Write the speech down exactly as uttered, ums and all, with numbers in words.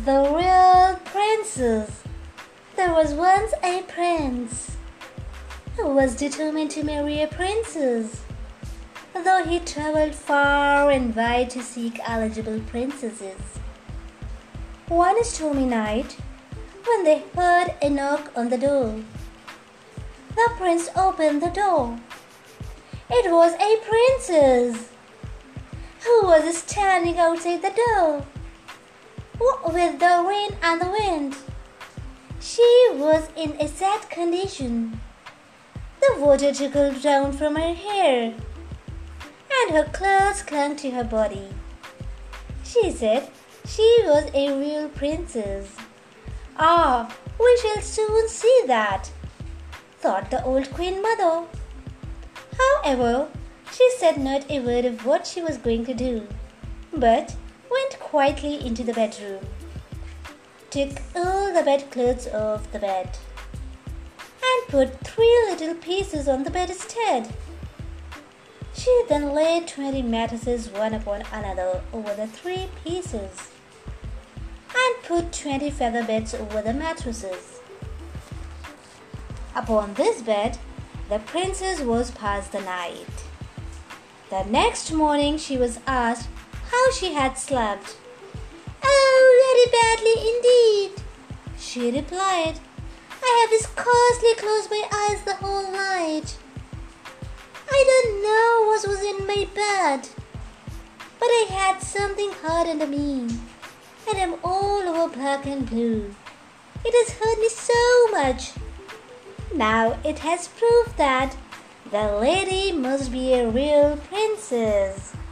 The Real Princess. There was once a prince who was determined to marry a princess, though he traveled far and wide to seek eligible princesses. One stormy night, when they heard a knock on the door, the prince opened the door. It was a princess who was standing outside the door with the rain and the wind. She was in a sad condition. The water trickled down from her hair, and her clothes clung to her body. She said she was a real princess. "Ah, we shall soon see that," thought the old queen mother. However, she said not a word of what she was going to do, but went quietly into the bedroom, took all the bedclothes off the bed, and put three little pieces on the bedstead. She then laid twenty mattresses one upon another over the three pieces, and put twenty feather beds over the mattresses. Upon this bed, the princess was passed the night. The next morning she was asked how she had slept. "Oh, very badly indeed," she replied. "I have scarcely closed my eyes the whole night. I don't know what was in my bed, but I had something hard under me, and I'm all over black and blue. It has hurt me so much. Now it has proved that the lady must be a real princess."